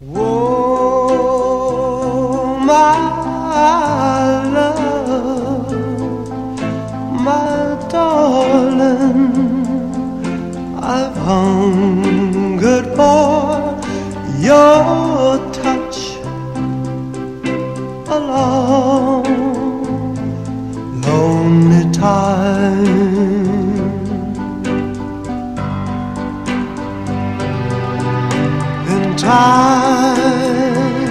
Oh, my love, my darling, I've hungered for your touch a long, lonely time. Time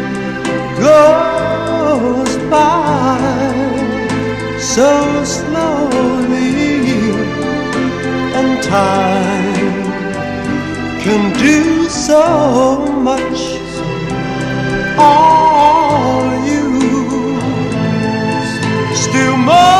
goes by so slowly, and time can do so much. All you still more.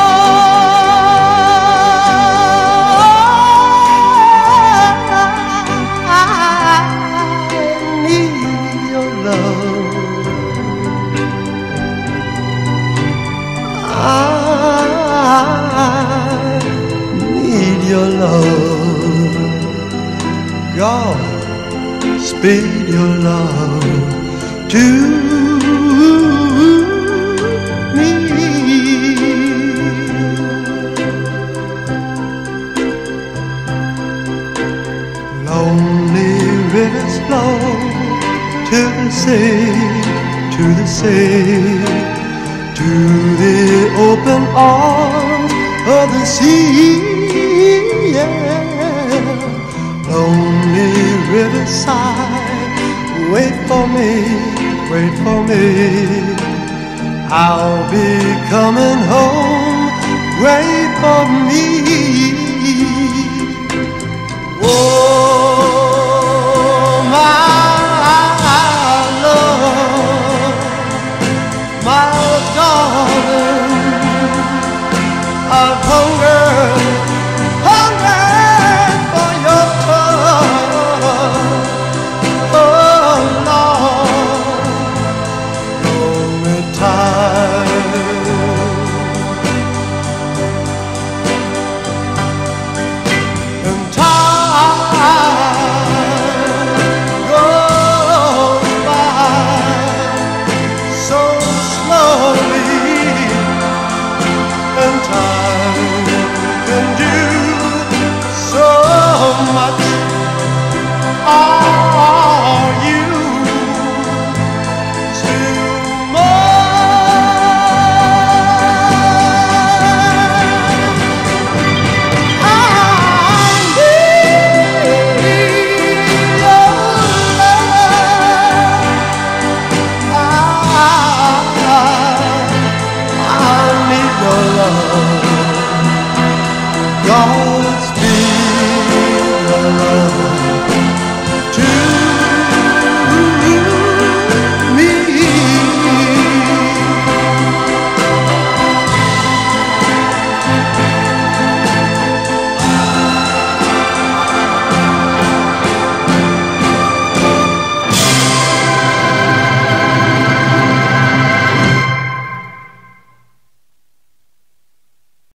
I need your love. God, speed your love to me. Lonely rivers flow to the sea, to the sea, to the open arms of the sea, yeah. Lonely riverside, wait for me, wait for me. I'll be coming home, wait for me. Oh, my love, my darling, I've hungered for your touch. Oh, Lord, lonely time. And time goes by so slowly, and time can do so much. Are you still mine? I need your love. I need your love. God,